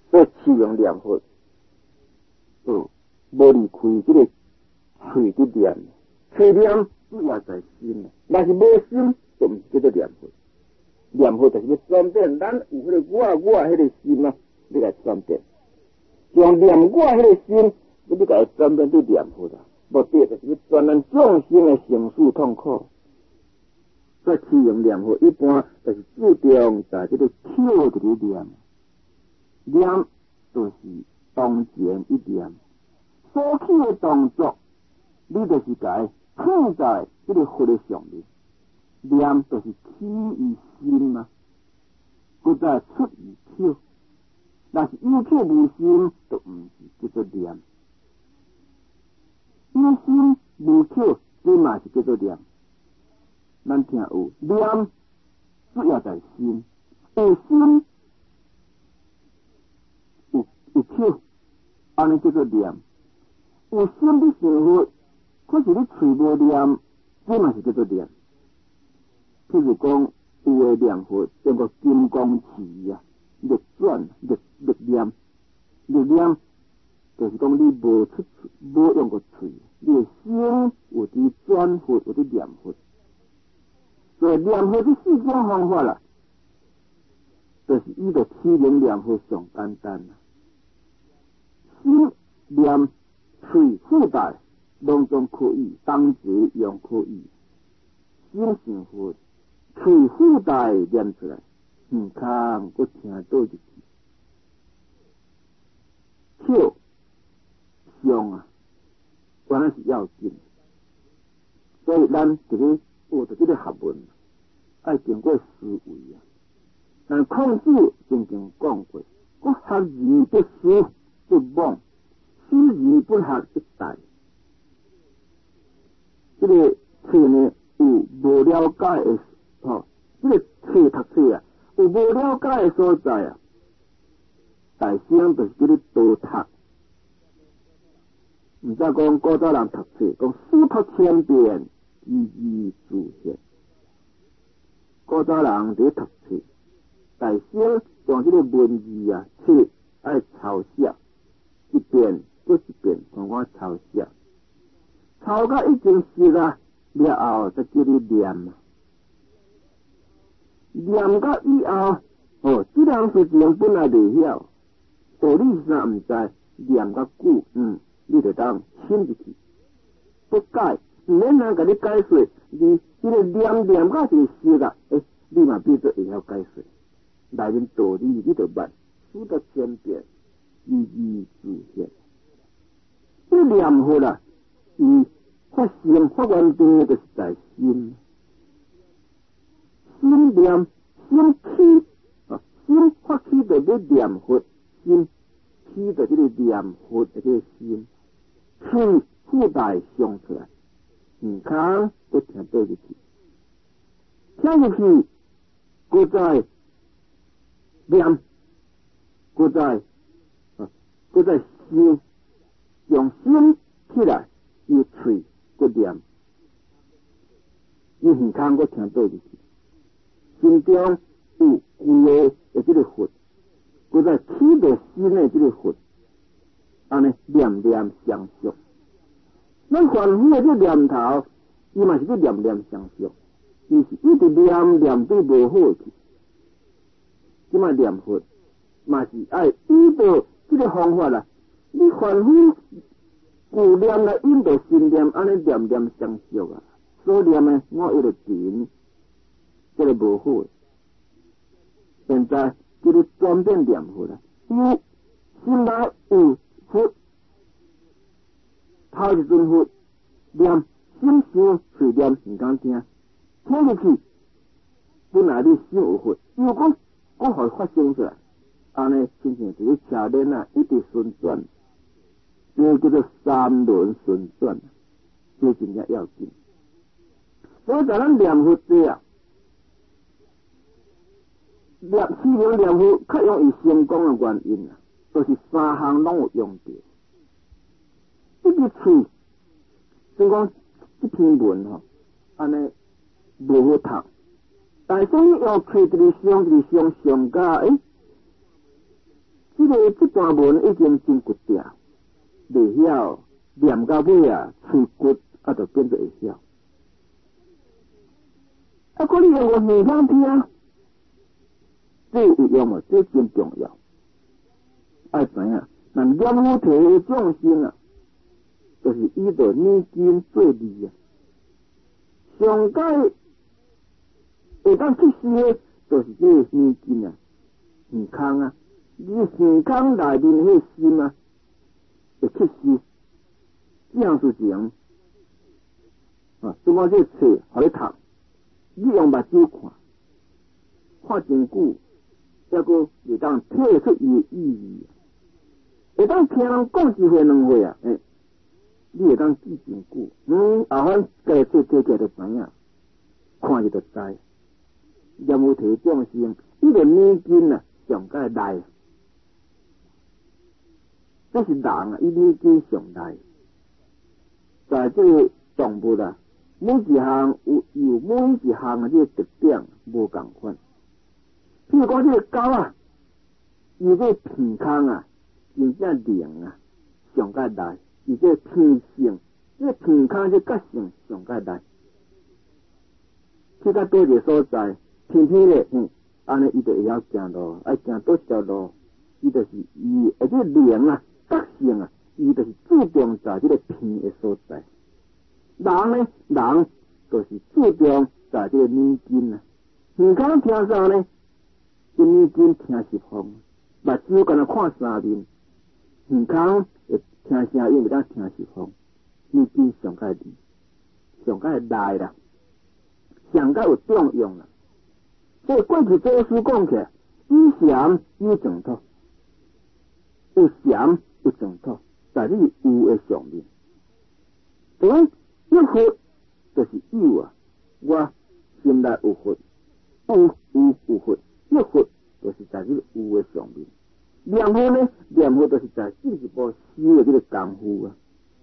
所以试用念佛，无离开这个嘴的念，嘴念主要在心，若是无心，就唔是叫做念佛。念佛就是要转变，咱有迄个我迄个心啊，你来转变，将念我迄个心，你甲伊转变对念佛啦。目的就是要转咱众生的生死痛苦。所以试用念佛一般就是注重在这个口这个念，念就是当前一念，所起的动作，你就是甲伊放在这个佛的上面。念就是起于心啊，佮再出于口。若是有口无心，就唔是叫做念。有心无口，这嘛是叫做念。咱听有念，主要在心，有心有口，安尼叫做念。有心的生活，可是你嘴无念，这嘛是叫做念。譬如讲，有诶念佛用个金刚持啊，力转力念，就是讲你无用个嘴，你诶心有伫转佛，有伫念佛。所以念佛这四种方法啦，就是伊个起灵念佛上简单啦。心念嘴附带，拢总可以，当时用可以。心成佛。嘴附带念出来，唔通佮听倒入去。口上啊，原来是要紧，所以咱这个学着这个学问，爱经过思维啊。但孔子曾经讲过，我学而不思不忘，思而不学不殆。这个册呢有无了解的。这个册读册啊，有无了解的所在啊，大声就是叫你多读。唔再讲古早人读册，讲书读千遍，字字自现。古早人伫读册，大声将这个文字啊，册爱抄写，一遍又一遍，慢慢抄写，抄到已经熟啊，了后再叫你念啊。念到以后，这件事情本来未晓，道理是啥唔知，念到久，你就当深入去，不解，唔免人甲你解说，你这个念到一个熟啦，你嘛变做会晓解说，内面道理你就捌，书到千遍，字字自现。这念佛啦，伊发生发源地就是在心。心念心起心发起就要念佛，心起就这个念佛的这个心，气附带上出来，唔通都听倒入去，听入去，搁再念，搁再心，用心起来，用嘴搁念，你唔通搁听倒入去。心中有规个这个佛，佮在起着心的这个佛，安尼念念相续。咱凡夫的这念头，伊嘛是去念念相续，伊是一直念对无好去。即卖念佛，嘛是爱依照这个方法啦。你凡夫有念来引导心念，安尼念念相续啊，所念的我一直停。这个无好，现在叫你转变念佛啦。有心内有佛，头一尊佛念，心想随念唔敢听，听入去，本来你心有佛，如果我互发生出来，安尼亲像一个车轮啊，一直旋转，这叫做三轮旋转，这真正要紧。所以在咱念佛这啊。起名念佛较容易成功的原因啊，就是三项拢有用到。一个嘴，先讲这篇文安尼无好读，但是你用嘴一个上上加，这个个这段文已经真骨定，未晓念到尾啊，喙骨啊就变做会晓。啊，可你用个耳腔听，这有用啊，这真重要。爱知影，咱念佛体的众生啊，就是依着念经做理啊。上界会当去世的，就是这个念经啊，耳腔啊，你耳腔内面迄心啊，会去世。这样事情啊，怎么这册互你读？你用目睭看，看真久，还佫会当体出伊的意义。会当听人讲一回两回啊，你会当记真久。后番家做家家就知影，看就知。念佛体众生，伊个念经啊，上界内，这是人啊，伊念经上内。在这个动物啊，每一项有每一项的这个特点无共款。譬如讲这个狗啊，伊这个鼻腔啊，真正灵啊，上界内；伊这个鼻性，这个鼻腔这个性上界内。去到多一个所在，偏偏咧，安尼伊就会晓行路，爱行多一条路，伊就是伊而且灵啊，个性啊。伊就是注重在这个鼻的所在，人呢，人就是注重在这个念经啊。耳腔听啥呢？这念经听十方，目睭干那看三面，耳腔会听声音，会当听十方。念经上界理，上界内啦，上界有重用啦。所以过去祖师讲起来，有禅有净土，有禅有净土。在你有的上面，所以一佛就是有啊，我心内有佛，有佛，一佛就是在这个有的上面。念佛呢，念佛就是在这一步修的这个功夫啊，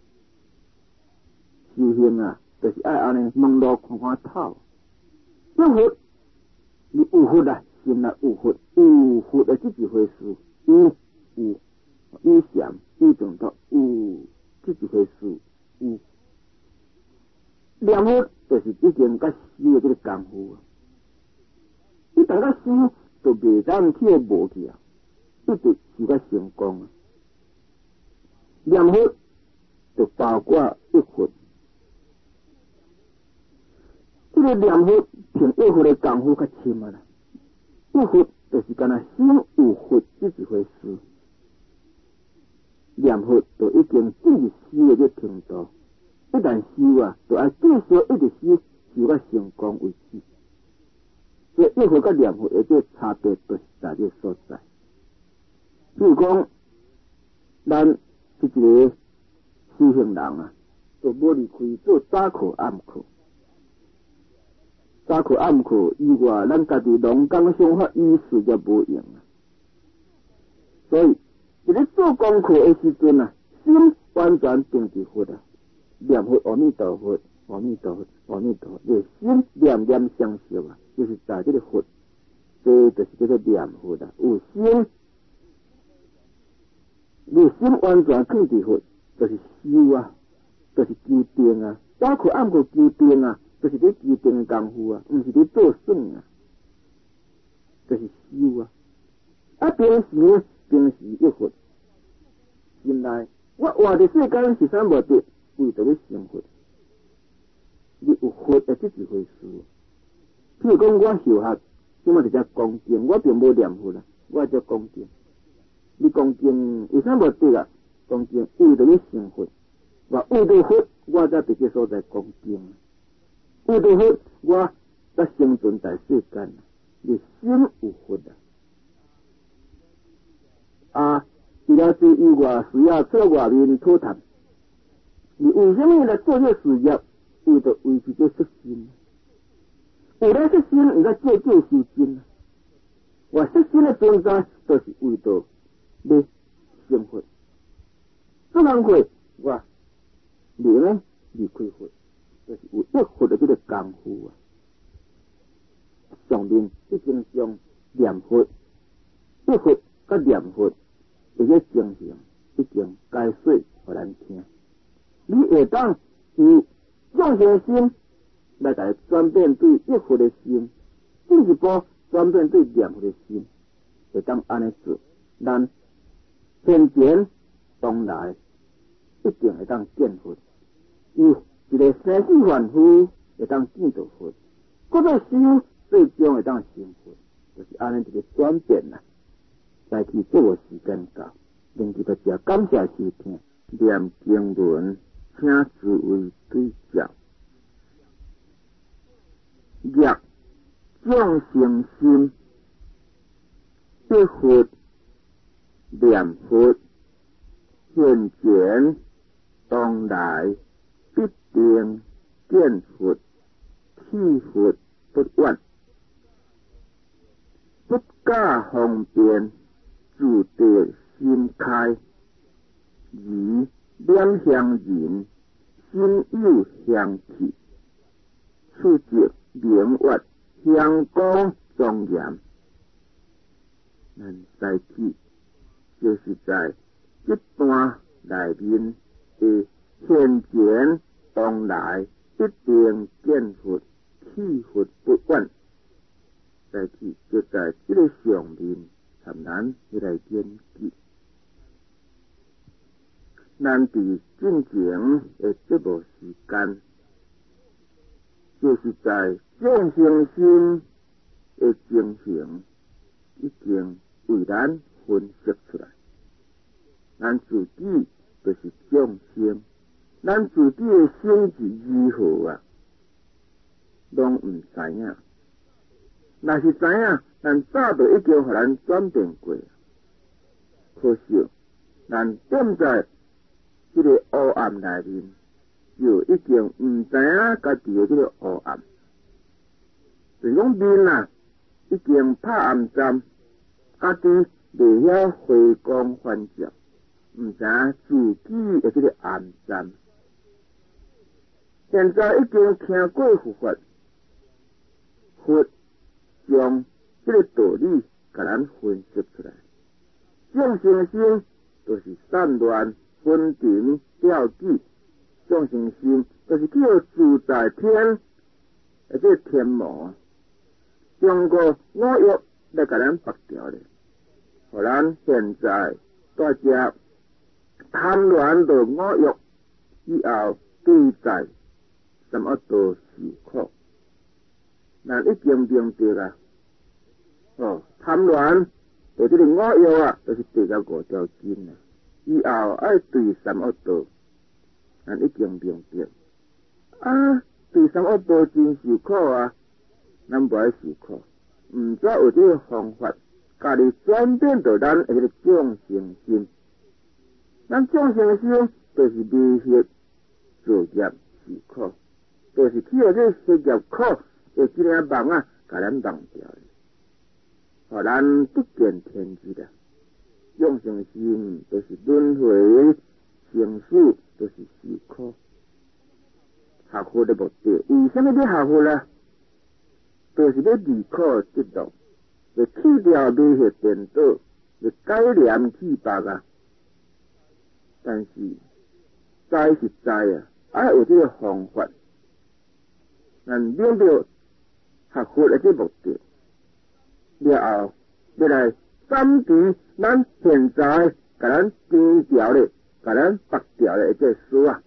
修行啊，就是爱安尼问路看看透。一佛，你有佛啊，心内有佛，有佛的这一回事，有禅有净土，有这一回事，有念佛就是已经甲修的这个功夫啊。你大家修就袂当去无去啊，一直修甲成功啊。念佛就包括一佛，这个念佛凭一佛的功夫较深啊啦。一佛就是干那心有佛这一回事。念佛就已经进入修的这程度，一旦修啊，就要继续一直修，修到成功为止。所以一佛跟念佛的这差别就是在这所在。譬如讲，咱这一个修行人啊，就无离开做早课暗课。早课暗课以外，咱家己拢讲想法意思就无用啊。所以在咧做功课的时阵啊，心完全定伫佛啊，念佛阿弥陀佛，阿弥陀佛，阿弥陀佛，这心念念相续啊，就是在这个佛，这就是叫做念佛啊。有心，你心完全放伫佛，就是修啊，就是求定啊。早课暗课求定啊，就是咧求定的功夫啊，不是咧做算啊，就是修啊。啊，平时一佛。心内，我活伫世间是啥目的？为着要成佛。你有佛的这一回事。譬如讲，我修学，即么就只恭敬，我并无念佛啦，我只恭敬。你恭敬为啥目的啊？恭敬为着要成佛。我为着佛，我才伫这所在恭敬。为着佛，我才生存在世间。你心有佛啊！除了这以外，需要出外面讨谈。你为什么来做这事业？为着维持这色心。有了色心，你才借修真啊！我色心的存在，就是为着要成佛。这样会，我你呢离开佛，就是有一佛的这个功夫啊。上面已经将念佛，一佛甲念佛。 这个情形已经解说互咱听。你会当以众生心来甲伊转变对一佛的心，进一步转变对念佛的心，会当安尼做，咱现前当来一定会当见佛。由一个生死凡夫会当见到佛，搁再修最终会当成佛，就是安尼一个转变啦。再去做个时间到，另一个只感谢收听念经文，请诸位对照。业众生心，一佛念佛，现前当来必定见佛，去佛不怨，不假方便，自得心开。而两乡人，心有香气，处值明月，香光庄严。咱再去，就是在这段内面的现前当来必定见佛，去佛不怨。再去就在这个上面，参咱来研究。咱伫进前的这部时间，就是在众生心的情形已经为咱分析出来。咱自己就是众生，咱自己的心是如何啊，拢唔知影。若是知影，咱早就已经互咱转变过。可惜，咱踮在这个黑暗内面，就已经唔知影家己的这个黑暗。就是讲面啊，已经拍暗针，家己袂晓回光返照，唔知影自己的这个暗针。现在已经听过佛法，佛将这个道理甲咱分析出来。众生心就是散乱分庭吊举，众生心就是叫自在天，而且天魔将个五欲来甲咱拔掉咧，互咱现在大家贪恋到五欲以后，对在什么都受苦。咱已经明白啊，贪恋到这个五欲啊，就是第5条经啊。以后爱对三恶道，咱已经明白啊，对三恶道真受苦啊，咱不爱受苦，唔知有这个方法，家己转变到咱迄个众生心。咱众生心就是迷惑作业受苦，就是去到这失业苦的这个梦啊，甲咱忘掉了，互咱不见天日的。众生心都是轮回，生死都是受苦。学佛的目的，为什么要学佛呢？就是要离苦得乐，要去掉迷惑颠倒，要改良去白啊。但是知是知啊，爱有这个方法。咱明白学佛的这目的了后，要来暂时咱现在甲咱低调咧，甲咱拔掉咧这事啊，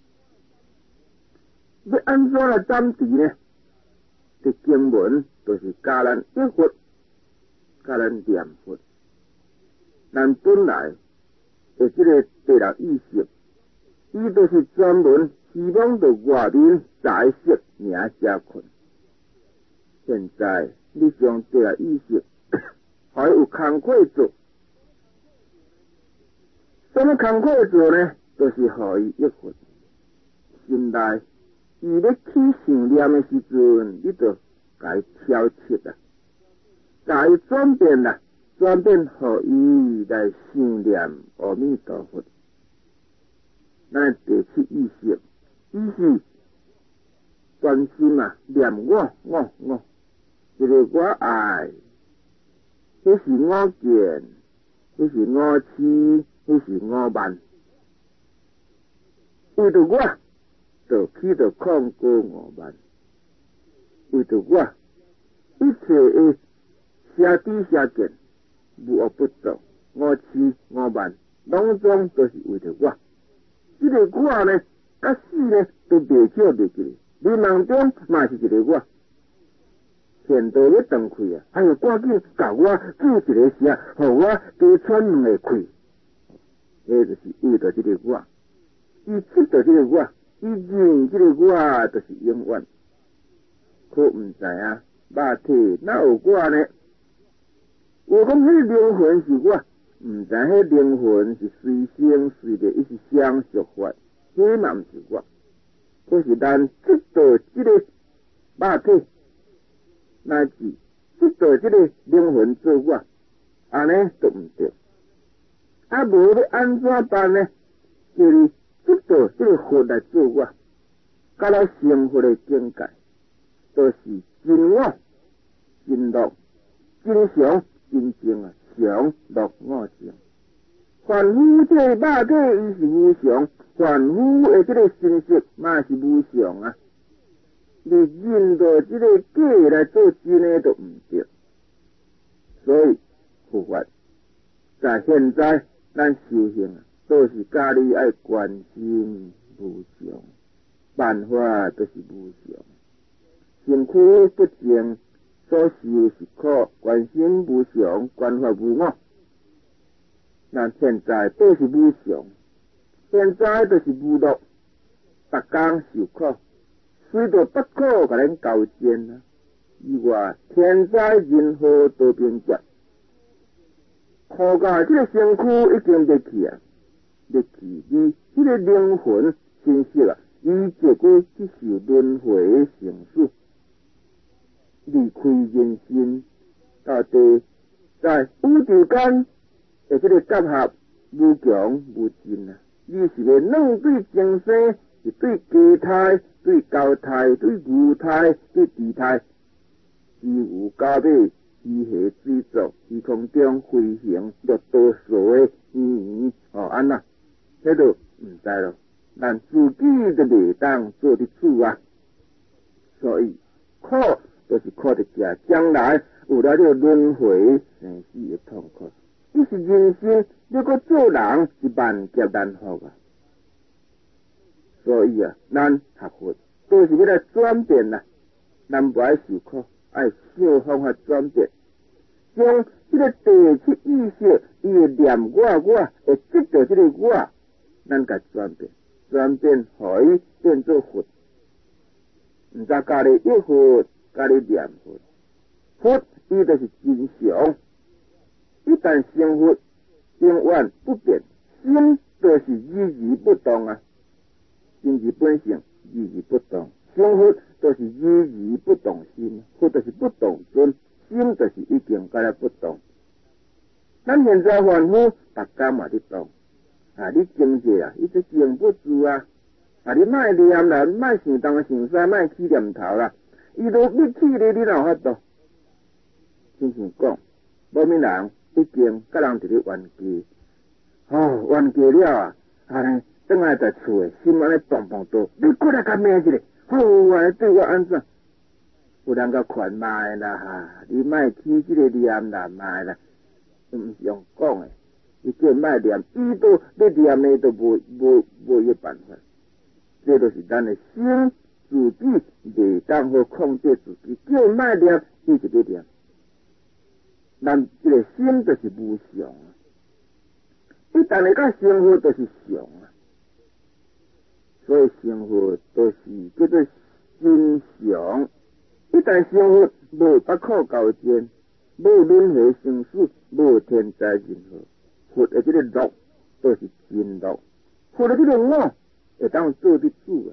要安怎来暂时呢？这经文就是教咱一佛，教咱念佛。咱本来的这个第六意识，伊都是专门希望到外面在识名加困。现在你将第六意识还有工课做，什么工课做呢？就是互伊一佛心内，伊要起想念的时阵，你就甲伊调切啊，甲伊转变啦，转变互伊来想念阿弥陀佛。咱第7意识，意识专心啊，念我，这个我爱。这是我见， 迄是5次，迄是5万。为着我，就起着控告5万。为着我，一切的写知写见，无恶不作，5次5万，拢总都是为着我。这个我呢，甲死呢，都袂少袂记。你梦中嘛是一个我。现在要断开啊！还有赶紧教我救一个声，互我多喘2个气。这就是为着这个我，伊执着这个我，伊认这个我就是永远。可唔知啊，肉体哪有我呢？有讲迄灵魂是我，唔知迄灵魂是随生随灭，伊是相续法，迄嘛唔是我。可是咱执着这个肉体。乃至执着这个灵魂做我，安尼都唔对。啊，无要安怎办呢？就是执着这个佛来做我，到了成佛的境界，都是真我、真乐、真常、真正啊，常乐我正。凡夫这个肉体伊是无常，凡夫的这个心识嘛是无常啊。你认到这个假来做真的都唔对，所以佛法在现在咱修行啊，都是教你爱观心无常，办法都是无常，身躯不净，所修是苦，观心无常，观法无我。咱现在都是无常，现在都是无乐，逐工受苦。随着不可甲咱交战啊！以外，天灾人祸多变节，苦甲这个身躯已经灭去啊，灭去你这个灵魂心识啊，伊结果去受轮回成死，离开人身，到底在宇宙间的这个结合无强无尽啊！你是要两对众生，是对鸡胎。对高胎、对牛胎、对地胎，自有高尾、鱼虾水族，虚空中飞行，落多数的安那，迄都唔知咯。咱自己都袂当做得主啊，所以苦就是苦得家，将来有了这个轮回生死的痛苦。伊是人生，你个做人是万劫难伏啊。所以啊，咱学佛都是要来转变啦，咱不爱受苦，爱想方法转变，将这个第七意识，伊会念我，会执着这个我，咱甲转变，互伊变做佛，唔再家己一佛，家己念佛，佛伊就是真常，一旦成佛，永远不变，心就是一不动啊。心之本性，一不动；成佛就是一不动心，佛就是不动尊，心就是已经甲了不动。咱现在凡夫，逐工嘛伫动啊！你经济啊，伊就静不住啊！啊，你莫念啦，莫想东想西，莫起念头啦。伊都你起咧，你哪有法度？真想讲，无咩人已经甲人伫咧冤家，冤家了啊！安尼。等下在厝诶，心安尼动多，你过来甲骂一个，啊，对我安怎？有人甲劝卖啦哈，你莫起这个念啦，卖啦，毋是用讲诶，你叫莫念，伊都你念诶都无迄办法，这都是咱诶心自己袂当好控制自己，叫莫念，伊就要念，咱这个心就是无常啊，一旦会甲生活就是常啊。所以生活都是叫做真常，一旦生活无不可交战，无轮回生死，无天灾人祸，佛的这个乐都是真乐，佛的这个我会当做得主啊。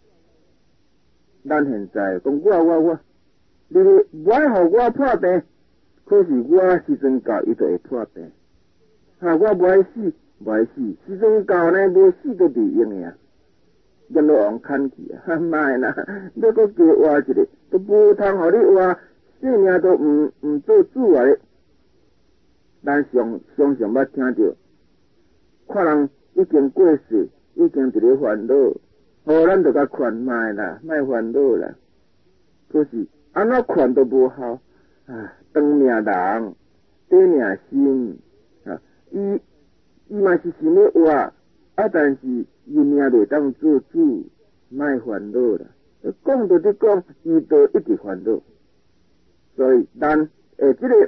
咱现在讲我，你不爱互我破病，可是我时阵到伊就会破病，我不爱死，时阵到呢无死都袂用的啊。跟老王看去啊，卖啦！你搁叫活一个，都无通互你活，性命都唔做主啊！ 咱常捌听着，看人已经过世，已经伫咧烦恼，咱就甲劝卖啦，卖烦恼啦。可是安怎劝都无效啊！长命人，短命心啊！伊嘛是想要活啊，但是伊命袂当做主，卖烦恼啦。讲到伫讲，伊都一直烦恼。所以咱这个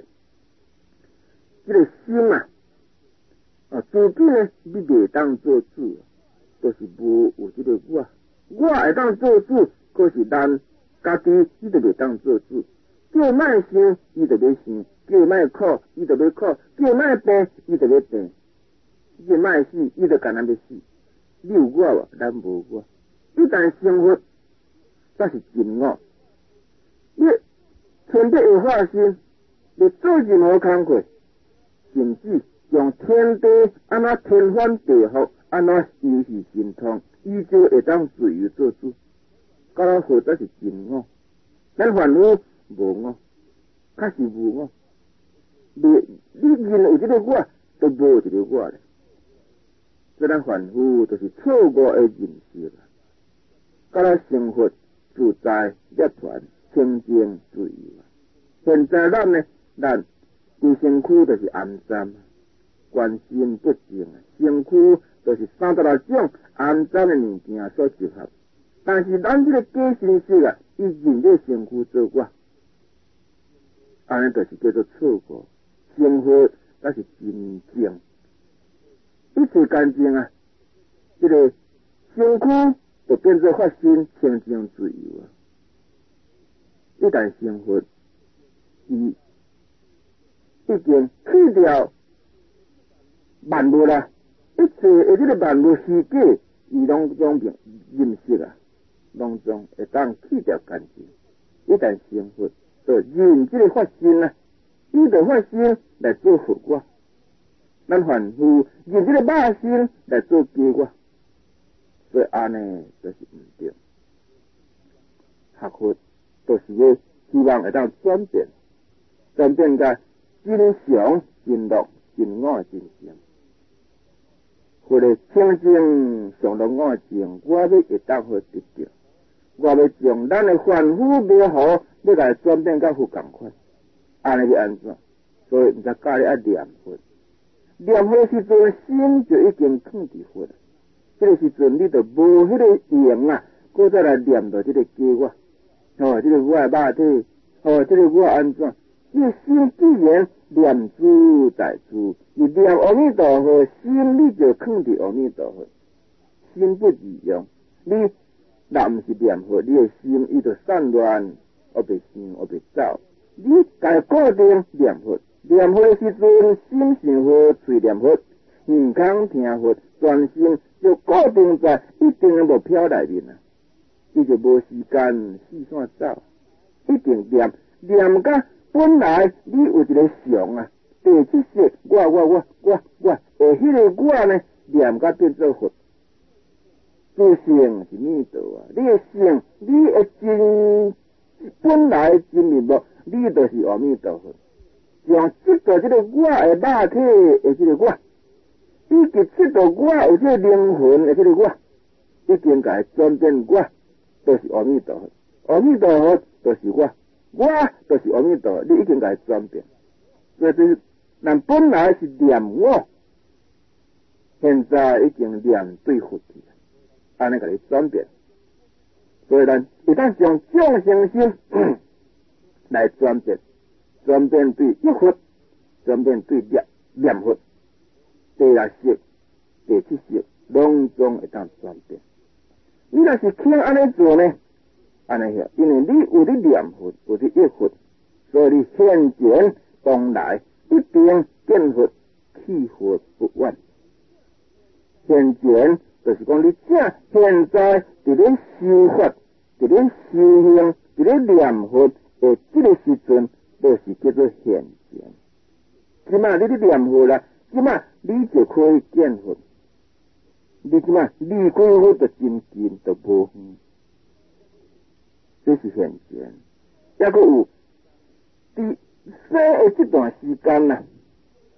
心啊，自己呢，你袂当做主，就是无有这个我会当做主，可是咱家己伊就袂当做主。叫莫想，伊就要想；叫莫苦，伊就要苦；叫莫病，伊就要病；叫莫死，伊就干咱要死。你有我无？咱无我。一旦生活，那是真我。你天地有化身，你做任何工课，甚至用天地安怎天翻地覆，安怎游戏神通，伊就会当自由做主。甲咱好才是真我，咱烦恼无我，确实无我。你认有这个我，都无这个我咧。所以咱凡夫就是错误的认识啦。甲咱生活自在涅槃清净自由啊！现在咱呢，咱规身躯就是暗脏，关心不净啊，身躯就是36种暗脏的物件所集合。但是咱这个假身识啊，伊认这身躯做我，安尼就是叫做错误。生活那是真正，一切干净啊！这个身躯就变做发心清净自由啊！一旦生活，伊已经去掉万物啦，一切的这个万物世界，伊拢总认识啊，拢总会当去掉干净。一旦生活，就认这个发心啊，伊就发心来做佛我。咱凡夫认这个肉心来做假我，所以安尼就是唔对。学佛都是要希望会当转变到真常、真乐、真我、真正。或者清净上了我净，我要会当好得到。我要将咱的凡夫美好，要来转变到佛同款，安尼要安怎？所以毋才教你爱念佛。念佛时阵，心就已经放伫佛了。这个时阵，你就无迄个用啊，搁再来念到这个假我。这个我的肉体，这个我安怎？这个心既然念珠在珠，你念阿弥陀佛，心你就放伫阿弥陀佛，心不异用。你若毋是念佛，你的心伊就散乱，我袂想，我袂走。你该固定念佛，念佛的时阵，心想佛，嘴念佛，耳孔听佛，全身就固定在一定的目标内面啊。伊就无时间四散走，一定念到本来你有一个想啊，第七世我，迄个我呢，念到变做佛，自性是弥陀啊！你的性，你的真本来真面目，你就是阿弥陀佛。像这个我的肉体的这个我，以及这个我有这个灵魂的这个我，已经甲伊转变我。都是阿弥陀佛，阿弥陀佛就是我就是阿弥陀佛，你已经甲伊转变。所以咱本来是念我，现在已经念对佛去了，安尼甲伊转变。所以咱一旦将众生心来转变，转变对一佛，转变对念佛，第六识、第七识，拢总会当转变。你若是听安尼做呢，安尼遐，因为你有咧念佛，有咧忆佛，所以你现前当来一定见佛，去佛不晚。现前就是讲你正现在伫咧修法，伫咧修行，伫咧念佛的这个时阵，就是叫做现前。即马你咧念佛啦，即马你就可以见佛。你即马离开佛就真近，就无远，这是现前。抑阁有伫生的这段时间啦，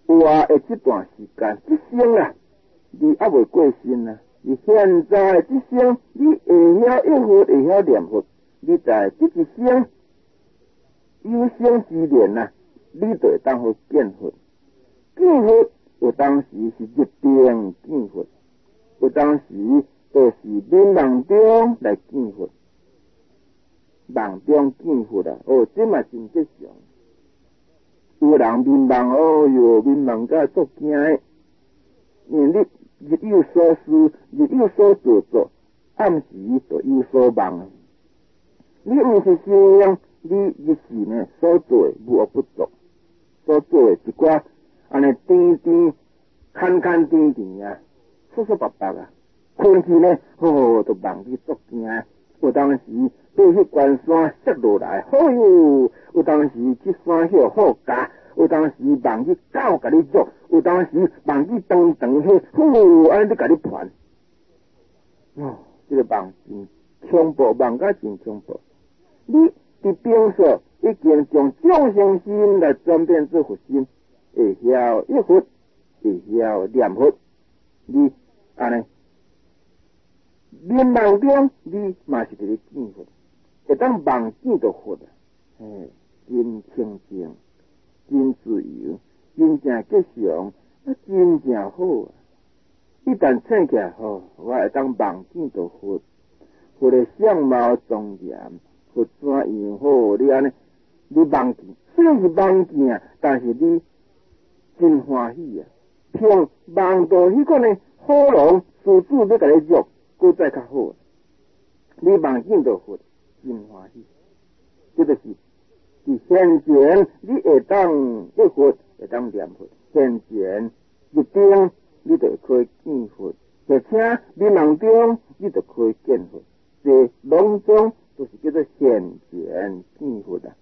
活的这段时间，这生啊，你还未过身啊。你现在这生，你会晓忆佛，会晓念佛，你在这一生有生之年啊，你就会当好见佛。见佛有当时是一定见佛，有当时就是眠梦中来见佛，梦中见佛啊！哦，这嘛真吉祥。有人眠梦哦哟，眠梦甲足惊的，因为你日有所思，日有所做，暗时就有所梦。你毋是修养，你日时呢所做无恶不作，所做一寡安尼颠坎颠啊，疏白白啊，空气呢，都梦去足惊。有当时对迄关山摔落来，哎哟！有当时去山丘好加。有当时梦去狗甲你捉，有当时梦去长迄，安尼甲你盘。哦，这个梦真恐怖，梦甲真恐怖。你伫平素已经将众生心来转变做佛心，会晓忆佛，会晓念佛。你安尼眠梦中，你嘛是伫咧见佛，会当梦见到佛啊！真清净。真自由，真正吉祥，真正好啊！一旦醒起来后，我会当梦见到佛，佛的相貌庄严，佛怎样好？你安尼，你梦见，虽然是梦见啊，但是你真欢喜啊！听梦到迄个呢，好龙狮子要甲你捉，搁再较好。你梦见到佛，真欢喜，这就是。现前你会当忆佛，会当念佛；现前一定你就可以见佛，而且你梦中你就可以见佛。这两种都是叫做现前见佛的。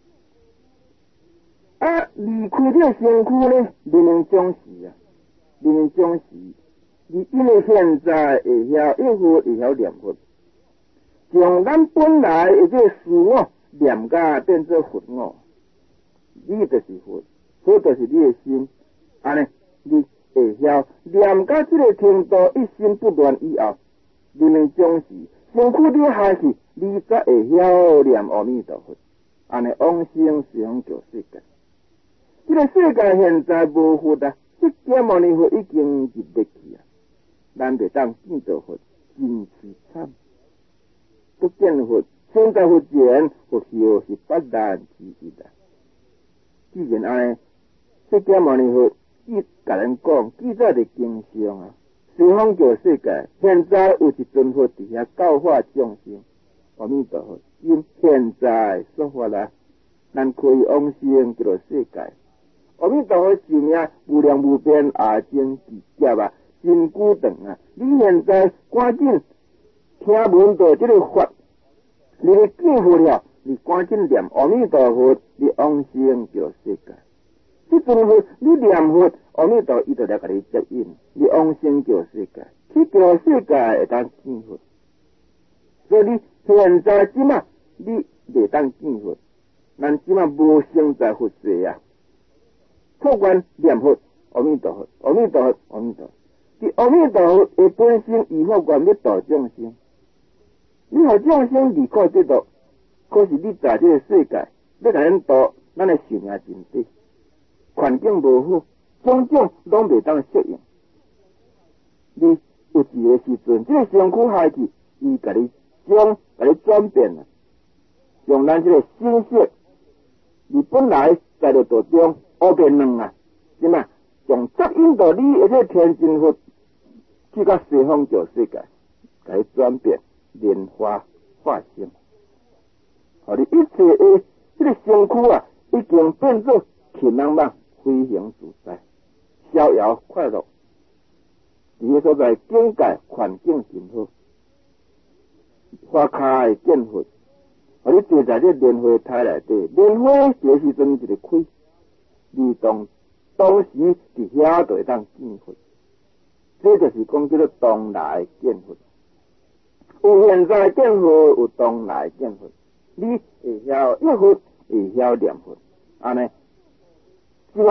离开这个身躯呢，人人将死啊，人人将死。你因为现在会晓忆佛，会晓念佛，将咱本来的这个事我。念甲变做佛我，你就是佛，佛就是你的心。安尼，你会晓念甲这个程度，一心不乱以后，你们将是身躯了下去，你才会晓念阿弥陀佛。安尼往生西方极世界。这个世界现在无佛啊，释迦牟尼佛已经入灭去啊，咱袂当见到佛，真凄惨，不见佛。现在佛前佛后是不难之一的。既然安尼，释迦牟尼佛伊甲人讲，记载伫经上啊，西方极世界现在有一尊佛伫遐教化众生，阿弥陀佛，因现在说法啦，咱可以往生极乐世界。阿弥陀佛寿命无量无边，也真智者啊，真久长啊！你现在赶紧听闻到这个法。你见佛了，你赶紧念阿弥陀佛，你往生极乐世界。这尊佛，你念佛，阿弥陀伊就来甲你接引，你往生极乐世界。去极乐世界会当见佛，所以你现在即马你袂当见佛，咱即马无生在佛世啊。错关念佛，阿弥陀佛，阿弥陀佛，阿弥陀佛。伫阿弥陀佛的本身以后，愿要度众生。你互众生离苦得道，可是你在这个世界，要甲咱度，咱的寿命真短，环境无好，种种拢袂当适应。你有一个时阵，这个身躯下去，伊甲你转变了，用咱这个心色，你本来在了道中乌变软啊，是嘛？从接引到你的这天真佛，去到西方极世界，甲你转变。莲花化身，互你一切的这个身躯啊，已经变作轻朗朗、飞行自在、逍遥快乐。伫个所在境界环境真好，花开见佛，互你坐在这莲花台内底，莲花这时阵一个开，你当时伫遐就会当见佛，这就是讲叫做当来见佛。有现在见佛，有当来见佛。你会晓忆佛，会晓念佛，安尼，即马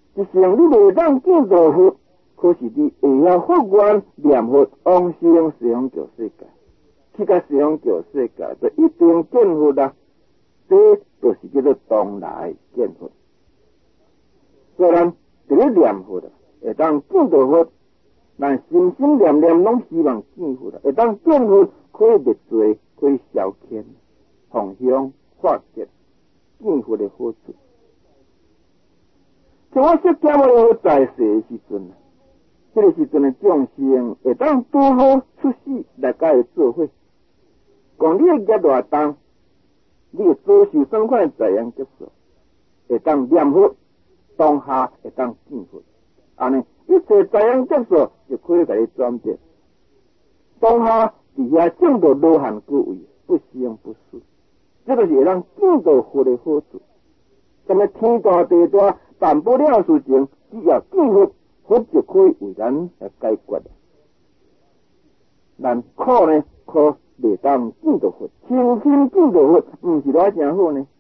一生你未当见到佛，可是你会晓发愿念佛往生西方极世界，去到西方极世界就一定见佛啦。这就是叫做当来见佛。虽然这个念佛啦，会当见到佛，但心心念念拢希望见佛啦，会当见佛可以灭罪，可以消遣，放香化解见佛的好处。像我释迦牟尼佛在世的时阵啊，这个时阵的众生会当拄好出世来甲伊做伙，讲你的业偌重，你会遭受什款的灾殃劫数，会当念佛，当下会当见佛，安尼一切灾殃劫数就可以甲你转变，当下伫遐证到罗汉果位，不生不死，这就是会当见到佛的好处。什么天大地大办不了事情，只要见佛，佛就可以为咱来解决了。咱苦呢，苦未当见到佛，亲身见到佛，毋是偌正好呢。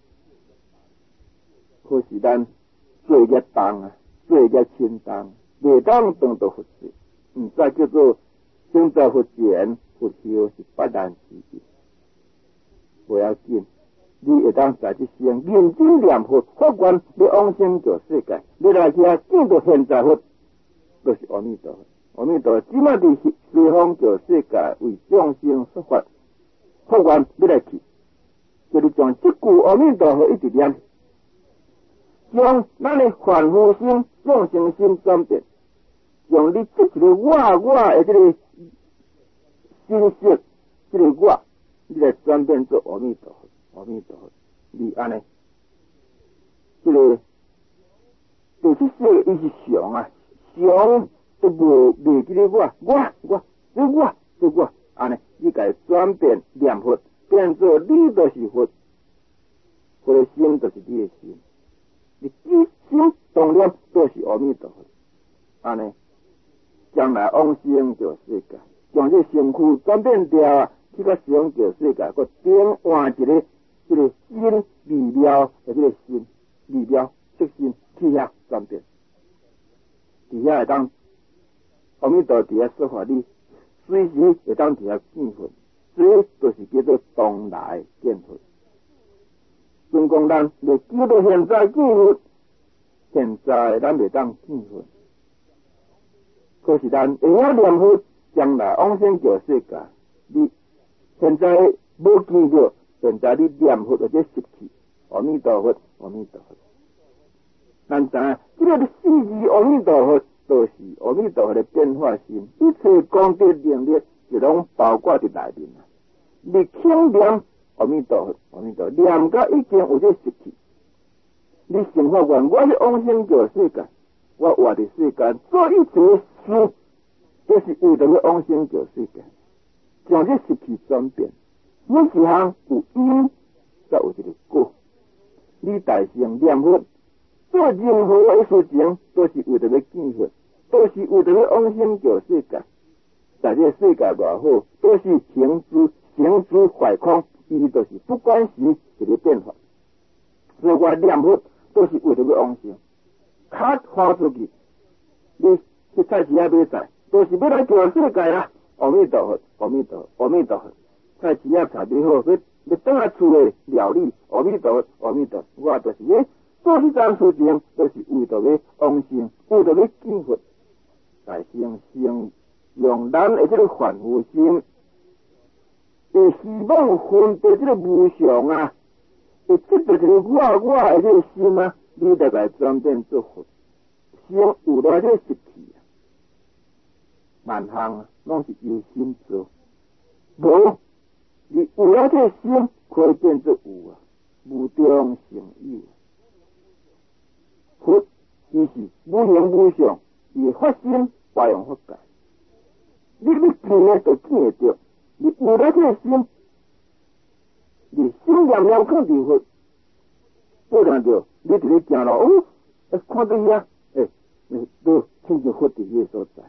可是咱罪业重啊，罪业轻重，未当当到佛世，毋再叫做生在佛前，佛后是不难之事。不要紧。你会当在这生认真念佛，发愿要往生极世界，你来遐见到现在佛，就是阿弥陀佛。阿弥陀佛即马伫西方极世界为众生说法，发愿要来去，就你将这句阿弥陀佛一直念，将咱的凡夫心、众生心转变，用你这一个我的这个心识，这个我，你来转变做阿弥陀佛。阿弥陀佛，你安尼，这个第七世伊是常啊，常都无这个我，安尼，你甲转变念佛，变做你就是佛，佛的心就是你的心，你一心动念都是阿弥陀佛，安尼，将来往生极世界，将这身躯转变掉，去到西方极世界，佮点换一个。这个心理了，这个心理了，色心去遐转变，伫遐会当阿弥陀伫遐说法，你随时会当伫遐见佛，这就是叫做当来见佛。总讲咱要叫到现在见佛，现在咱未当见佛，可是咱会晓念佛，将来往生极世界，你现在无见到。现在你念佛或者习气，阿弥陀佛，阿弥陀佛。咱知影，这个四字阿弥陀佛，都是阿弥陀佛的变化心，一切功德能力就拢包括伫内面啦。你轻念阿弥陀佛，阿弥陀佛，念到已经有这习气，你想法愿，我是往生极世界，我活伫世间做一切事，就是为着要往生极世界，将这习气转变。每一项有因，才有一个果。你大声念佛，做任何的事情，都是为着要见佛，都是为着要往生极世界。在这世界偌好，都是行之坏空，伊都是不管时一个变化。所以我念佛都是为着要往生。卡花出去，你去菜市仔买菜，都是要来极世界啦。阿弥陀佛，阿弥陀佛，阿弥陀佛。菜市仔菜买好，要倒来厝诶料理，阿弥陀佛，阿弥陀佛，我就是咧做这件事情，都是为着咧往生，为着咧见佛，大声用咱诶这个凡夫心，会希望分别这个无常啊，会执着这个我诶这个心啊，你得来转变做佛，先有了这个习气啊，万项啊，拢是由心做，无。你有了这个心，可以变作有啊，无中生有。佛伊是无形无相，伊发心发扬法界。你见呢就见得到，你有了这个心，你心念念看到佛，不然就你伫咧行路，看到遐，都亲像佛伫迄个所在。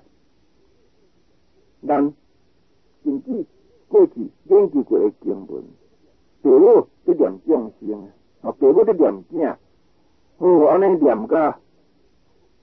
咱甚至过去研究过的经文，父母在念众生，父母在念囝，安尼念甲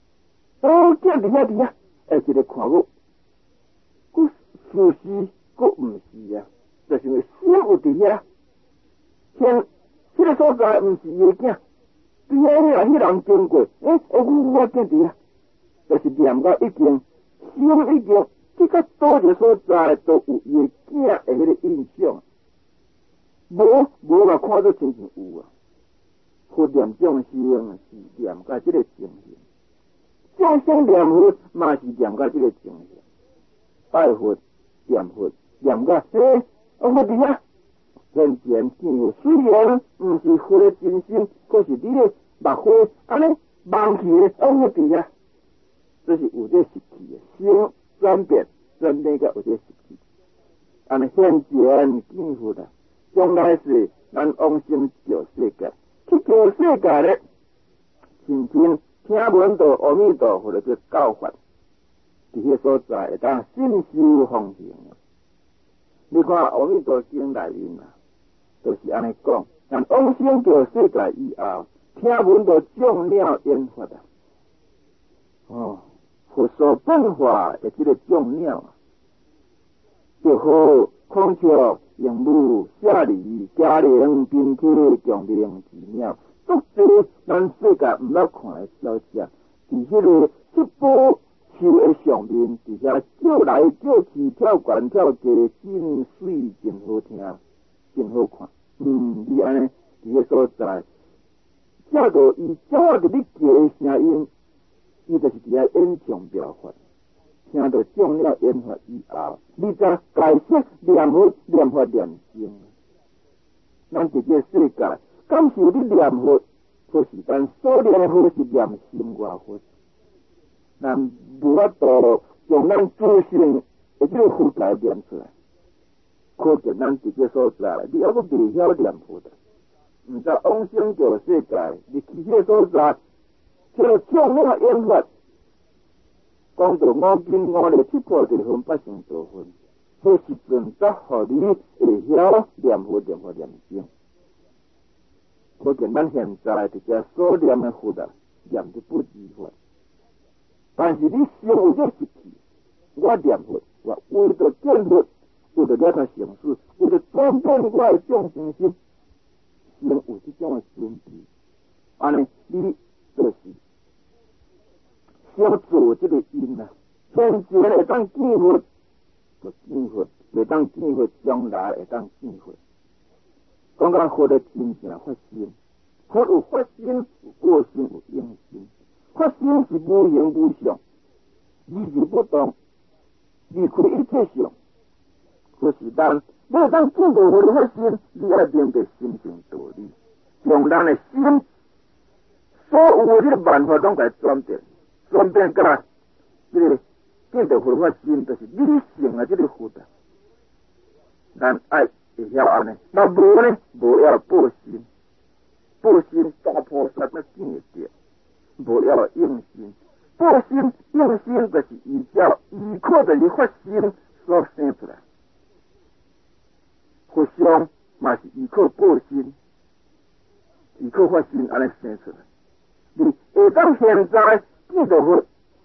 见伫遐，一个看我，佫事实佫毋是啊，就是因为心有伫遐，现迄个所在毋是伊个囝，伫遐迄人经过，我见伫遐，就是念到已经心已经，即个多一个所在都有伊个囝的迄个印象，无嘛看到亲像有啊。佛念众生是念甲即个情形，众生念佛嘛是念甲即个情形，拜佛念佛念甲我伫遐现前见佛，虽然毋是佛的真心，可是你咧目花安尼望去咧，我伫遐，这是有这实体的心转变甲有这实体，安尼现前见佛啦，将来是咱往生叫世界。去叫世界咧，亲听闻到阿弥陀佛的这教法，伫迄所在会当信受奉行。你看阿弥陀经内面啊，就是安尼讲，但往生叫世界以后，听闻到众鸟烟法啊，佛所变化的这个众鸟啊，就好孔雀、鹦鹉、夏狸、嘉陵、宾客、强灵之鸟，足多咱世界毋捌看的小只，伫迄个一波树的上面，伫遐叫来叫去，跳悬跳低，真水，真好听，真好看。你安尼伫个所在，叫到伊照着你叫的声音，伊就是伫遐演唱表法。听到众鸟烟法以后，你才解释念佛念经。咱伫这世界，敢是你念佛，或是咱所念的佛是念心外佛，咱无法度将咱自性的这个佛来念出来。可见咱伫这所在，你还阁未晓念佛的，毋知往生叫世界，你去这所在，这个众鸟烟法。讲到5斤5两7破地分8成多分，迄时阵才互你会晓念佛念经。可见咱现在伫遮所念的佛啊，念得不如法。但是你心有这实体，我念佛，我为着见佛，为着了他成事，为着转变我的众生心，心有这种的准备，安尼你就是。要做这个因啊，现前会当见佛，就见佛；未当见佛，将来会当见佛。讲到佛的真正发心，佛有发心，有过心，有应心。发心是无形无相，意志不动，离开一切相。可是当要当见到佛的发心，你要明白心性道理，将咱的心所有的这个办法拢来转变。转变甲这个见到佛法心，就是理性啊，这个佛啊，咱爱会晓安尼，那无呢，无要报心，报心大菩萨才见得着，无要用心，报心用心就是依照依靠着你发心所生出来，佛像嘛是依靠报心，依靠发心安尼生出来，你下当现在。见到佛，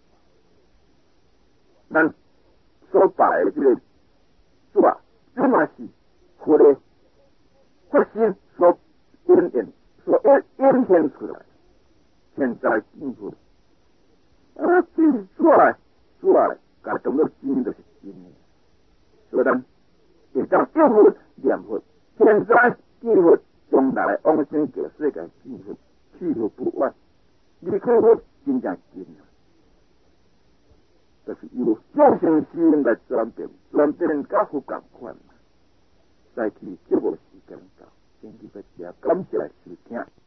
咱所摆的这个是吧？这嘛是佛的发心所演现出来。现在见佛，这是出来，甲当作真就是真的。所以咱会当见佛念佛，现在见佛，将来往生叫世界见佛，去佛不完，离开佛。真正近，就是由众生心来转变甲佛共款。再去这无时间到，先去个家感谢来收听。